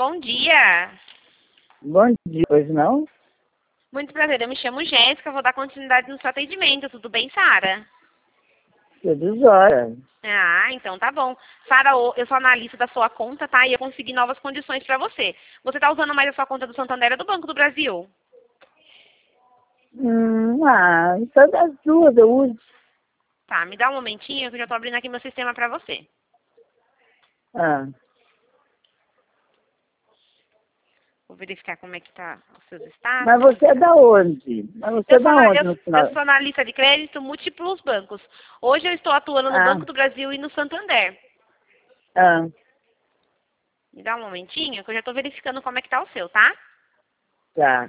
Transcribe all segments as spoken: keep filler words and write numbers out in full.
bom dia. Bom dia, pois não? Muito prazer, eu me chamo Jéssica, vou dar continuidade no seu atendimento. Tudo bem, Sara? Tudo jóia. Ah, então tá bom. Sara, eu sou analista da sua conta, tá? E eu consegui novas condições pra você. Você tá usando mais a sua conta do Santander ou do Banco do Brasil? Hum, ah, então das duas eu uso. Tá, me dá um momentinho que eu já tô abrindo aqui meu sistema pra você. Ah, Vou verificar como é que tá os seus mas status. você é da onde? Mas você é Eu sou, da ana- onde eu, no eu final? sou analista de crédito múltiplos bancos. Hoje eu estou atuando no Ah, Banco do Brasil e no Santander. ah, Me dá um momentinho que eu já tô verificando como é que tá o seu, tá? tá.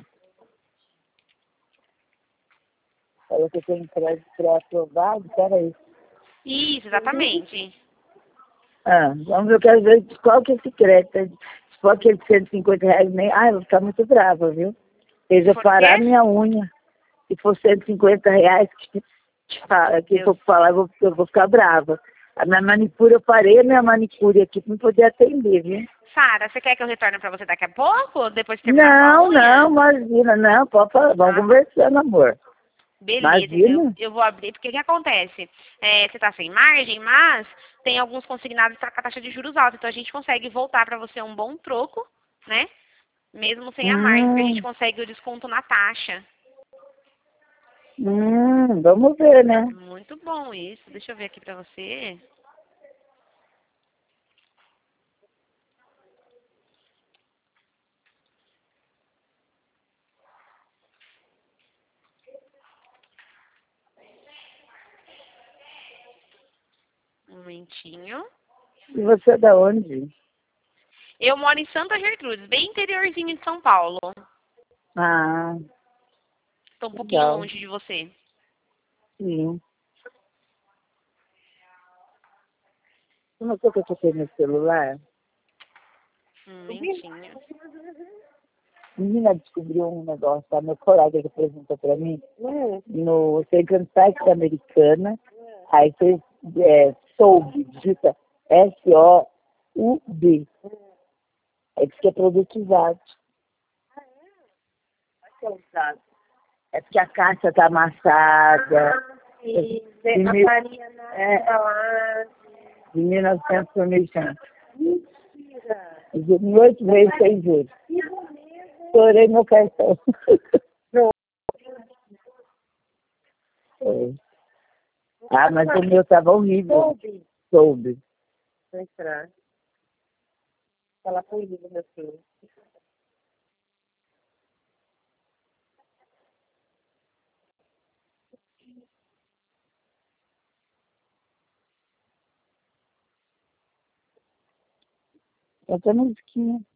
Falou que eu tenho crédito pré-aprovado, peraí. Isso, exatamente. Ah, vamos ver, eu quero ver qual que é esse crédito. Se for aquele de cento e cinquenta reais, nem... Ah, eu vou ficar muito brava, viu? Eles Se vão for o parar quê? minha unha. Se for cento e cinquenta reais, que, que, fala- que Deus. for falar, eu vou, eu vou ficar brava. A minha manicure, eu parei a minha manicure aqui para não poder atender, viu? Sara, você quer que eu retorne pra você daqui a pouco? Depois de terminar sua Não, não, unha? imagina, não, pode falar, vamos Ah, tá. conversando, amor. Beleza, então eu, Imagina. eu vou abrir, porque o que acontece? É, você tá sem margem, mas tem alguns consignados tá com a taxa de juros alta, então a gente consegue voltar pra você um bom troco, né? Mesmo sem a margem, porque a gente Hum, consegue o desconto na taxa. hum, vamos ver, né? Muito bom isso. Deixa eu ver aqui pra você. Um momentinho. E você é da onde? Eu moro em Santa Gertrudes, bem interiorzinho de São Paulo. Ah, Tô um pouquinho legal, longe de você. sim. Como é que eu toquei no celular? Um momentinho. Menina descobriu um negócio, tá? Meu colega que apresentou pra mim, no, você entra no site da Americana, aí você é, soube, digita S O U B. Aí diz que é produto usado. É porque a caixa tá amassada. E De, a mil- farinha na é, embalagem. de mil e novecentos por mil e cem. Mentira. De oito vezes sem juros. Que bonito. Estourei meu cartão. É. Ah, mas o meu tava horrível. Soube. Soube. Vou entrar. Falar comigo, meu filho. Eu tô na esquina.